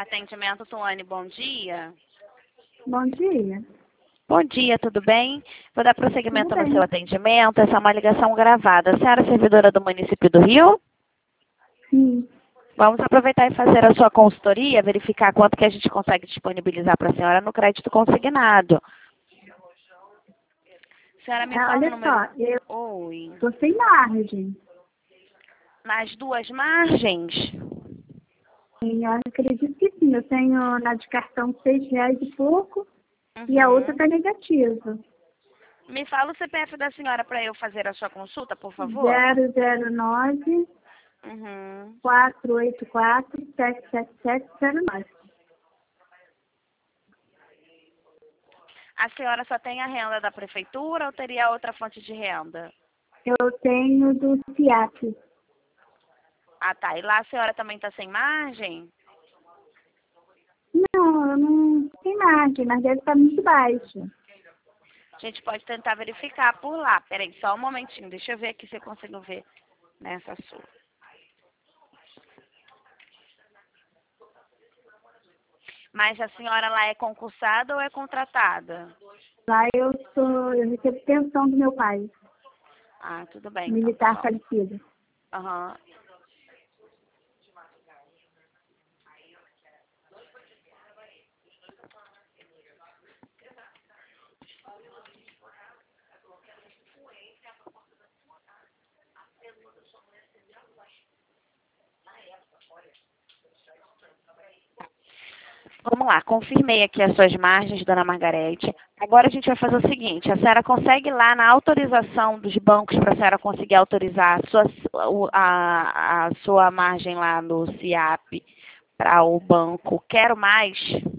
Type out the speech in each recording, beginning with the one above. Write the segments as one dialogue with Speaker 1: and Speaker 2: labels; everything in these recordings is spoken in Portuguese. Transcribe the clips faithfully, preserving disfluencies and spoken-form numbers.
Speaker 1: atendimento, Tuane, bom dia.
Speaker 2: Bom dia.
Speaker 1: Bom dia, tudo bem? Vou dar prosseguimento
Speaker 2: Tudo
Speaker 1: no
Speaker 2: bem.
Speaker 1: seu atendimento. Essa é uma ligação gravada. A senhora é servidora do município do Rio?
Speaker 2: Sim.
Speaker 1: Vamos aproveitar e fazer a sua consultoria, verificar quanto que a gente consegue disponibilizar para a senhora no crédito consignado. A senhora me
Speaker 2: Ah,
Speaker 1: fala o
Speaker 2: olha
Speaker 1: número...
Speaker 2: só, eu
Speaker 1: Oi.
Speaker 2: tô sem margem.
Speaker 1: Nas duas margens?
Speaker 2: E eu acredito que sim. Eu tenho na de cartão seis reais e pouco e a
Speaker 1: Uhum.
Speaker 2: outra tá negativa.
Speaker 1: Me fala o C P F da senhora para eu fazer a sua consulta, por favor.
Speaker 2: zero zero nove
Speaker 1: Uhum.
Speaker 2: quatro oito quatro sete sete sete zero nove.
Speaker 1: A senhora só tem a renda da prefeitura ou teria outra fonte de renda?
Speaker 2: Eu tenho do C I A P.
Speaker 1: Ah, tá. E lá a senhora também está sem margem?
Speaker 2: Não, eu não tenho margem, mas deve estar muito baixo.
Speaker 1: A gente pode tentar verificar por lá. Peraí, só um momentinho. Deixa eu ver aqui se eu consigo ver nessa sua. Mas a senhora lá é concursada ou é contratada?
Speaker 2: Lá eu sou, eu recebo pensão do meu pai,
Speaker 1: Ah, tudo bem, então.
Speaker 2: militar
Speaker 1: Só.
Speaker 2: falecido.
Speaker 1: Aham. Vamos lá, confirmei aqui as suas margens, dona Margarete. Agora a gente vai fazer o seguinte, a senhora consegue lá na autorização dos bancos para a senhora conseguir autorizar a sua, o- a, a sua margem lá no C I A P para o banco Quero Mais?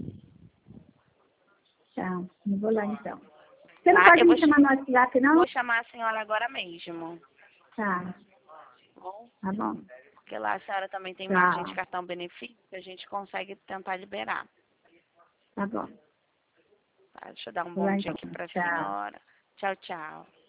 Speaker 2: Tá, eu vou lá então. Você não
Speaker 1: Tá?
Speaker 2: pode
Speaker 1: Eu vou,
Speaker 2: me chamar no WhatsApp, não?
Speaker 1: vou chamar a senhora agora mesmo.
Speaker 2: Tá,
Speaker 1: Tá bom?
Speaker 2: tá bom.
Speaker 1: Porque lá a senhora também tem margem de
Speaker 2: Tchau.
Speaker 1: cartão benefício, a gente consegue tentar liberar.
Speaker 2: Tá bom.
Speaker 1: Tá? Deixa eu dar um
Speaker 2: Vou lá
Speaker 1: bom dia
Speaker 2: então.
Speaker 1: aqui para a
Speaker 2: Tchau.
Speaker 1: senhora. Tchau, tchau.